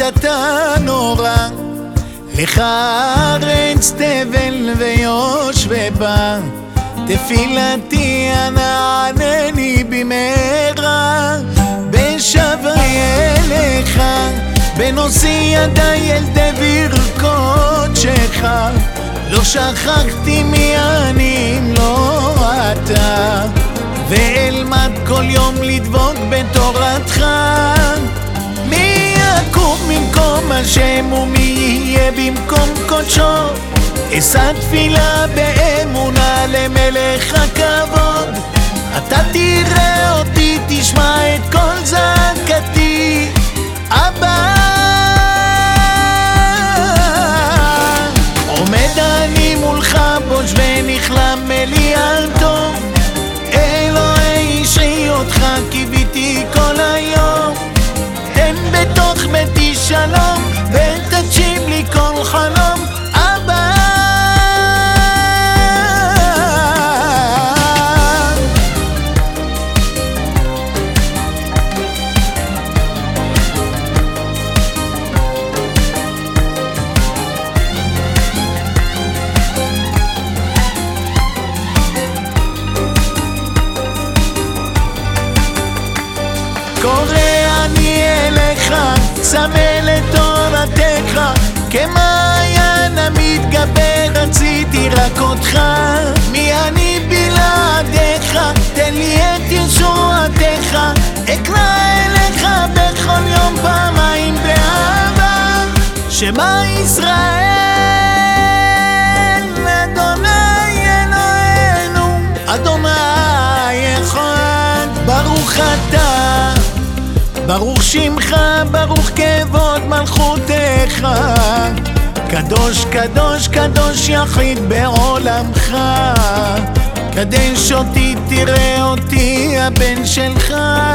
אתה נורא, לך ארץ תבל ויושבי בה, תפילתי אנא ענני במהרה, בשברי אליך, בנושאי ידי אל דביר קודשך, לא שכחתי מי אני אם לא אתה, ואלמד כל יום לדבוק בתורתך. מי יקום במקום השם ומי יהיה במקום קודשו, אשא תפילה באמונה למלך הכבוד, אתה תראה אותי תשמע את כל זעקתי אבא. עומד אני מולך בוש ונכלם לי על טוב, אלוהי השעי אותך קיוויתי כל היום, תן בתוך ביתי שלום ותקשיב לי כל חלום אבא. קורא אני אליך, צמא לתורתך, כמעיין המתגבר רציתי רק אותך, מי אני בלעדיך, תן לי את ישועתך, אקרא אליך בכל יום פעמיים באהבה, שמע ישראל אדוני אלוהינו אדוני אחד, ברוך אתה, ברוך שמך, ברוך כבוד מלכותך, קדוש קדוש קדוש יחיד בעולמך, קדש אותי תראה אותי הבן שלך,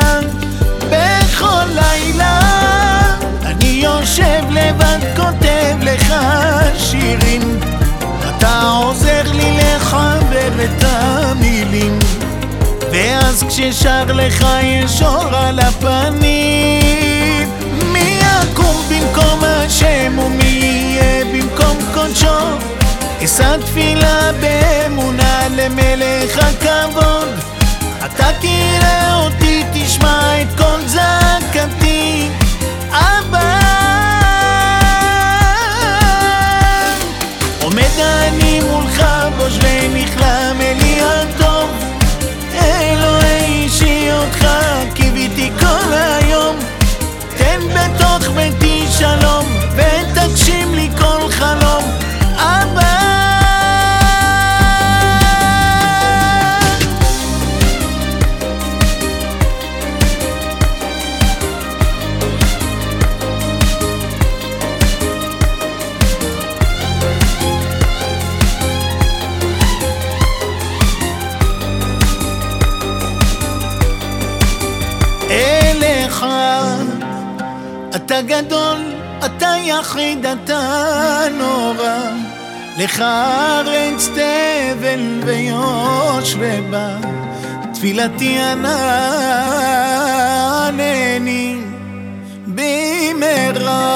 בכל לילה אני יושב לבד כותב לך שירים, אתה עוזר לי לחבר את המילים, ואז כששר לך יש אור על הפנים. מי יקום במקום השם ומי יהיה במקום קודשו, אשא תפילה באמונה למלך הכבוד, אתה תראה אותי תשמע את כל זעקתי אבא. עומד אני מולך בוש ונכלם לי הטוב, אלוהי השעי אותך קיוויתי כל היום, תן בתוך ביתי שלום ותגשים לי כל חלום אבא. אליך אתה גדול, אתה יחיד, אתה נורא, לך ארץ תבל ויושבי בה, תפילתי אנא ענני במהרה.